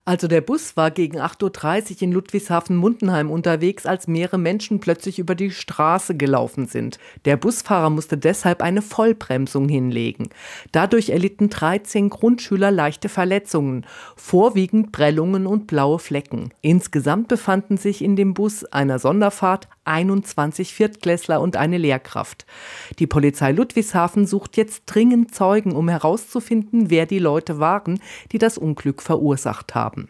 Also der Bus war gegen 8:30 Uhr in Ludwigshafen-Mundenheim unterwegs, als mehrere Menschen plötzlich über die Straße gelaufen sind. Der Busfahrer musste deshalb eine Vollbremsung hinlegen. Dadurch erlitten 13 Grundschüler leichte Verletzungen, vorwiegend Prellungen und blaue Flecken. Insgesamt befanden sich in dem Bus einer Sonderfahrt 21 Viertklässler und eine Lehrkraft. Die Polizei Ludwigshafen sucht jetzt dringend Zeugen, um herauszufinden, wer die Leute waren, die das Unglück verursacht haben.